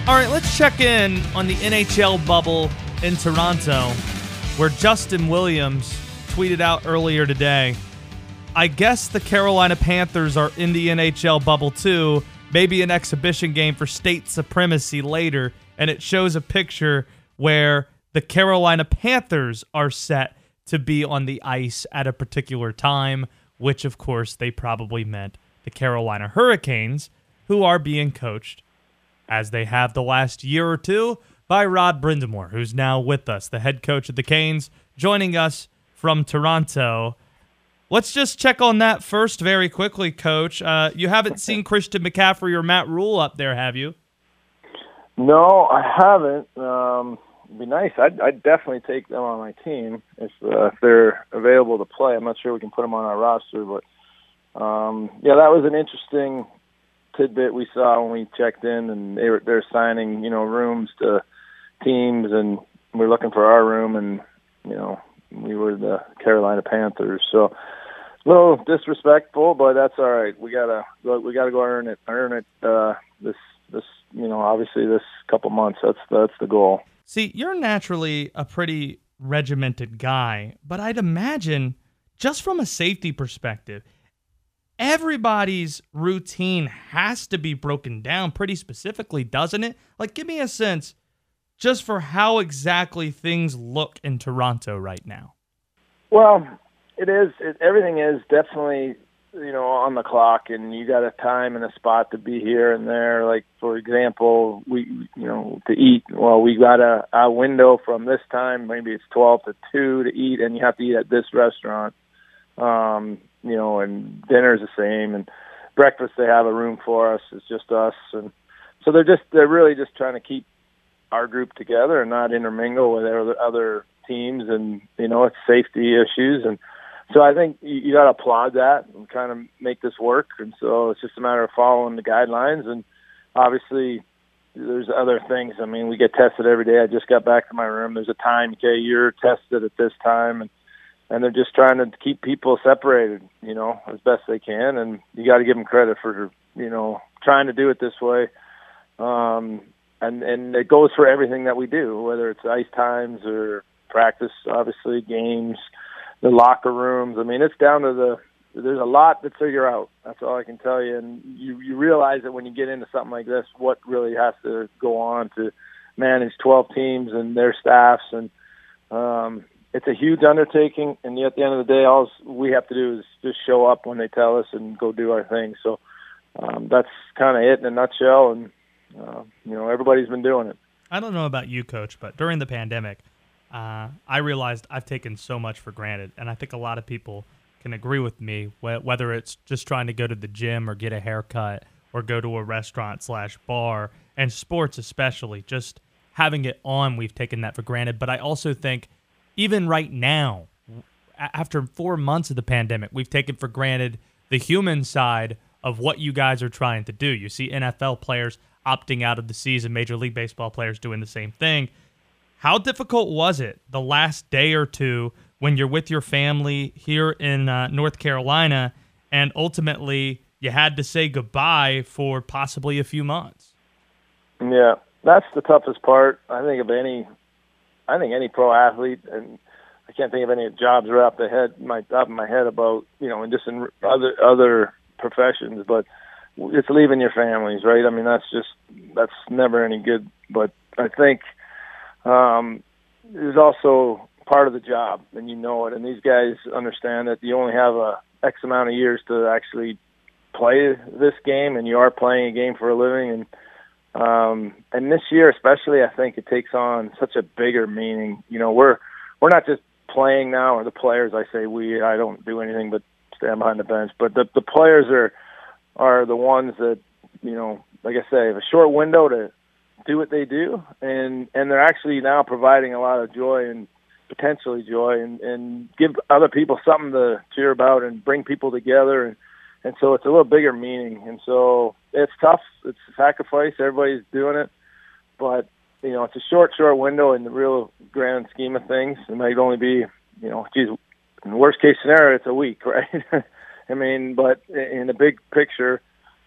All right, let's check in on the NHL bubble in Toronto, where Justin Williams tweeted out earlier today, I guess the Carolina Panthers are in the NHL bubble too, maybe an exhibition game for state supremacy later, and it shows a picture where the Carolina Panthers are set to be on the ice at a particular time, which of course they probably meant the Carolina Hurricanes, who are being coached, as they have the last year or two, by Rod Brind'Amour, who's now with us, the head coach of the Canes, joining us from Toronto. Let's just check on that first very quickly, Coach. You haven't seen Christian McCaffrey or Matt Rule up there, have you? No, I haven't. It'd be nice. I'd definitely take them on my team if they're available to play. I'm not sure we can put them on our roster, but yeah, that was an interesting tidbit we saw when we checked in, and they're signing, rooms to teams, and we're looking for our room, and we were the Carolina Panthers, so a little disrespectful, but that's all right. We gotta go earn it. This obviously this couple months. That's the goal. See, you're naturally a pretty regimented guy, but I'd imagine just from a safety perspective, everybody's routine has to be broken down pretty specifically, doesn't it? Like, give me a sense just for how exactly things look in Toronto right now. Well, it is. Everything is definitely, on the clock, and you got a time and a spot to be here and there. Like, for example, to eat, well, we got a window from this time, maybe it's 12 to 2 to eat, and you have to eat at this restaurant. And dinner's the same, and breakfast they have a room for us. It's just us, and so they're really just trying to keep our group together and not intermingle with other teams, and it's safety issues, and so I think you got to applaud that and kind of make this work. And so it's just a matter of following the guidelines, and obviously there's other things. I mean, we get tested every day. I just got back to my room. There's a time, okay, you're tested at this time, and they're just trying to keep people separated, as best they can. And you got to give them credit for, trying to do it this way. And it goes for everything that we do, whether it's ice times or practice, obviously, games, the locker rooms. I mean, it's down to there's a lot to figure out. That's all I can tell you. And you realize that when you get into something like this, what really has to go on to manage 12 teams and their staffs. And it's a huge undertaking. And yet at the end of the day, all we have to do is just show up when they tell us and go do our thing. So that's kind of it in a nutshell. And, everybody's been doing it. I don't know about you, Coach, but during the pandemic, I realized I've taken so much for granted, and I think a lot of people can agree with me, whether it's just trying to go to the gym or get a haircut or go to a restaurant/bar, and sports especially, just having it on, we've taken that for granted. But I also think even right now, after 4 months of the pandemic, we've taken for granted the human side of what you guys are trying to do. You see NFL players opting out of the season, Major League Baseball players doing the same thing. How difficult was it the last day or two when you're with your family here in North Carolina, and ultimately you had to say goodbye for possibly a few months? Yeah, that's the toughest part. I think any pro athlete, and I can't think of any jobs right off my head about, and just in other professions, but it's leaving your families, right? I mean, that's never any good. But I think it's also part of the job, and it. And these guys understand that you only have a X amount of years to actually play this game, and you are playing a game for a living. And this year especially, I think it takes on such a bigger meaning. We're not just playing now, or the players. I say we. I don't do anything but stand behind the bench. But the players are the ones that, like I say, have a short window to do what they do, and they're actually now providing a lot of joy and potentially joy, and give other people something to cheer about and bring people together, and so it's a little bigger meaning. And so it's tough. It's a sacrifice. Everybody's doing it, but it's a short window in the real grand scheme of things. It might only be, in the worst case scenario, it's a week, right? I mean, but in the big picture,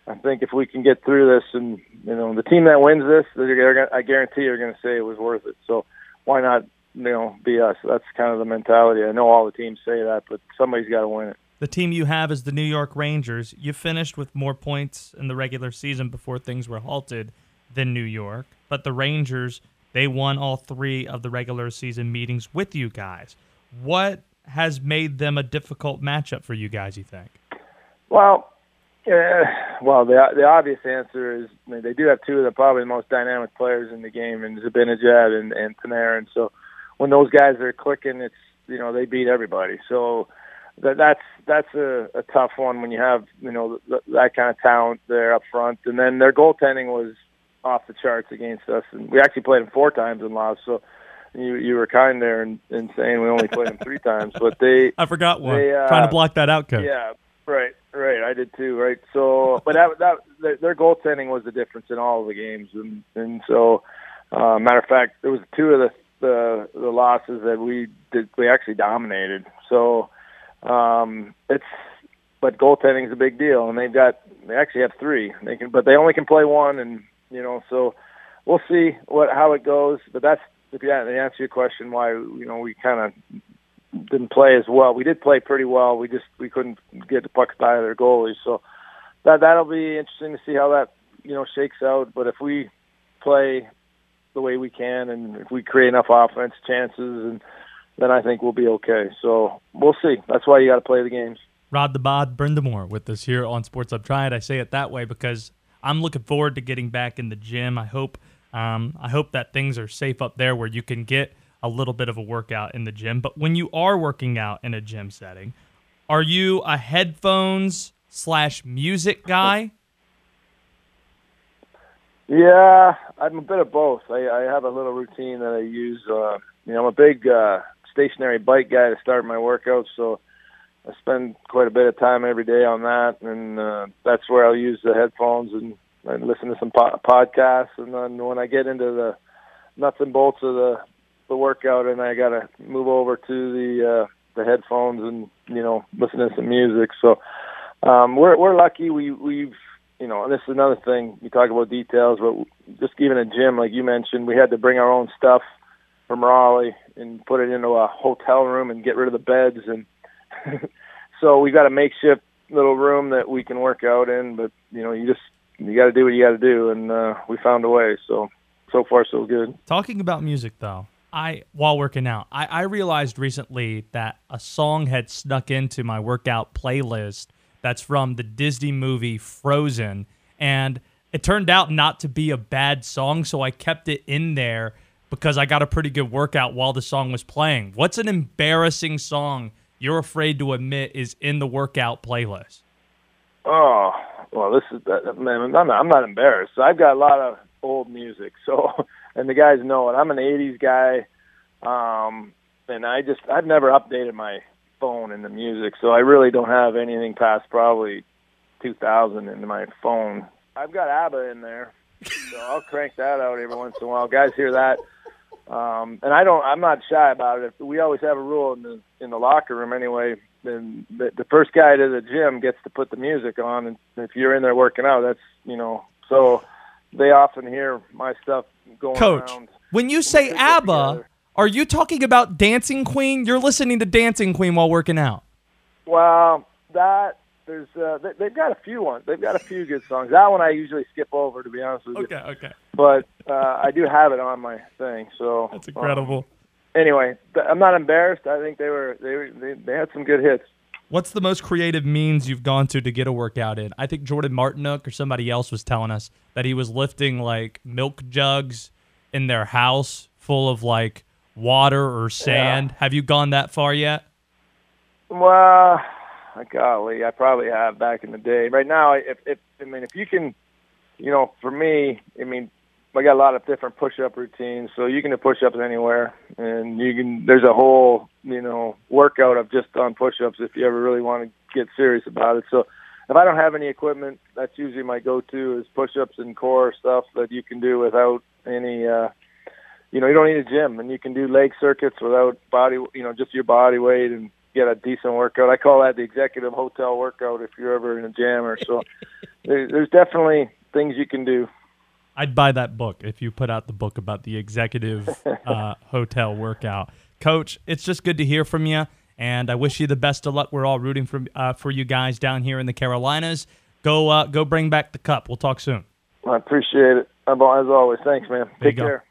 I think if we can get through this, and the team that wins this, I guarantee you're going to say it was worth it. So why not, be us? That's kind of the mentality. I know all the teams say that, but somebody's got to win it. The team you have is the New York Rangers. You finished with more points in the regular season before things were halted than New York, but the Rangers, they won all 3 of the regular season meetings with you guys. What has made them a difficult matchup for you guys, you think? Well, the obvious answer is, they do have 2 of the probably most dynamic players in the game, and Zibanejad and Panarin. So when those guys are clicking, it's they beat everybody. So that's a tough one when you have that kind of talent there up front. And then their goaltending was off the charts against us, and we actually played them 4 times and lost. So you were kind there in saying we only played them 3 times, but I forgot one. Trying to block that out, Coach. Yeah. Right. I did too. Right. So, but their goaltending was the difference in all of the games, and so, matter of fact, there was 2 of the losses that we actually dominated. So, but goaltending is a big deal, and they actually have 3. But they only can play 1, and so we'll see how it goes. But that's to answer your question, why we kind of didn't play as well. We did play pretty well. We couldn't get the pucks by their goalies. So that'll be interesting to see how that shakes out. But if we play the way we can, and if we create enough offense chances, and then I think we'll be okay. So we'll see. That's why you got to play the games. Rod the Bod Brindamore with us here on Sports Hub Triad. I say it that way because I'm looking forward to getting back in the gym. I hope that things are safe up there where you can get a little bit of a workout in the gym. But when you are working out in a gym setting, are you a headphones/music guy? Yeah, I'm a bit of both. I have a little routine that I use. I'm a big stationary bike guy to start my workouts, so I spend quite a bit of time every day on that, and that's where I'll use the headphones and listen to some podcasts. And then when I get into the nuts and bolts of the workout, and I got to move over to the headphones and listen to some music. So we're lucky. We've and this is another thing, you talk about details, but just even a gym, like you mentioned, we had to bring our own stuff from Raleigh and put it into a hotel room and get rid of the beds, and so we got a makeshift little room that we can work out in. But you got to do what you got to do, and we found a way. So far so good. Talking about music though, while working out, I realized recently that a song had snuck into my workout playlist that's from the Disney movie Frozen, and it turned out not to be a bad song, so I kept it in there because I got a pretty good workout while the song was playing. What's an embarrassing song you're afraid to admit is in the workout playlist? Oh, well, man, I'm not embarrassed. I've got a lot of old music, so, and the guys know it. I'm an 80s guy, and I've never updated my phone in the music, so I really don't have anything past probably 2000 in my phone. I've got ABBA in there, so I'll crank that out every once in a while. Guys hear that, and I'm not shy about it. We always have a rule in the locker room anyway. Then the first guy to the gym gets to put the music on, and if you're in there working out, that's so they often hear my stuff going Coach, around. When you say ABBA, are you talking about Dancing Queen? You're listening to Dancing Queen while working out. Well, they've got a few ones. They've got a few good songs. That one I usually skip over, to be honest with you. Okay. But I do have it on my thing. So that's incredible. Anyway, I'm not embarrassed. I think they had some good hits. What's the most creative means you've gone to get a workout in? I think Jordan Martinook or somebody else was telling us that he was lifting like milk jugs in their house full of like water or sand. Yeah. Have you gone that far yet? Well, golly, I probably have back in the day. Right now, if you can, for me, I got a lot of different push-up routines, so you can do push-ups anywhere, and there's a whole, workout of just on push-ups if you ever really want to get serious about it. So if I don't have any equipment, that's usually my go-to is push-ups and core stuff that you can do without any, you don't need a gym, and you can do leg circuits without body, just your body weight and get a decent workout. I call that the executive hotel workout if you're ever in a gym or so. there's definitely things you can do. I'd buy that book if you put out the book about the executive hotel workout. Coach, it's just good to hear from you, and I wish you the best of luck. We're all rooting for you guys down here in the Carolinas. Go bring back the cup. We'll talk soon. I appreciate it. As always, thanks, man. Take care.